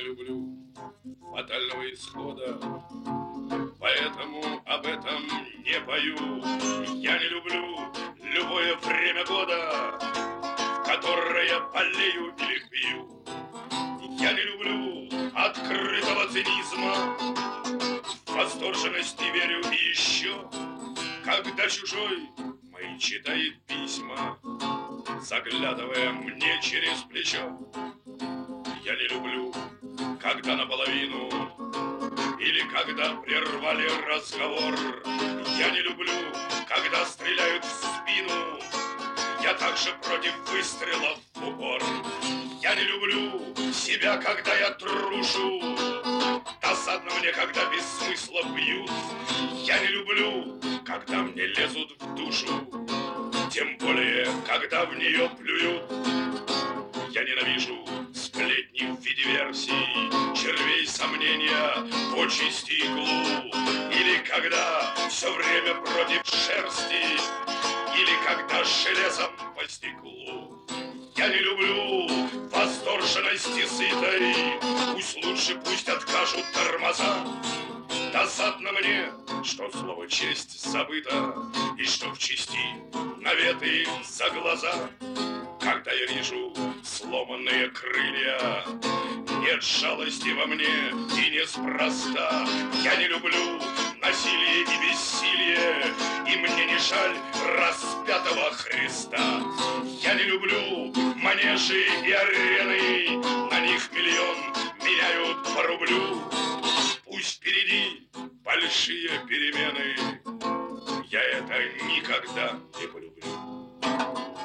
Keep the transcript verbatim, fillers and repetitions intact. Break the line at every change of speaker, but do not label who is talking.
люблю фатального исхода, поэтому об этом не пою. Я не люблю любое время года, в которое болею или пью. Я не люблю открытого цинизма, в восторженность не верю. И еще, когда чужой мои читает письма, заглядывая мне через плечо. Я не люблю, когда наполовину или когда прервали разговор. Я не люблю, когда стреляют в спину. Я также против выстрелов в упор. Я не люблю себя, когда я трушу. Досадно мне, когда без смысла бьют. Я не люблю, когда мне лезут в душу, тем более, когда в нее плюют. Я ненавижу сплетни в виде версий, червей сомнения, почести и иглу. Или когда все время против шерсти, или когда железом по стеклу. Я не люблю восторженности сытой, пусть лучше пусть откажут тормоза. Досадно мне, что слово честь забыто, и что в чести наветы за глаза. Когда я вижу сломанные крылья, нет жалости во мне и неспроста. Я не люблю насилие и бессилие, и мне не жаль распятого Христа. Я не люблю манежи и арены, на них миллион меняют по рублю. Пусть впереди большие перемены, я это никогда не полюблю.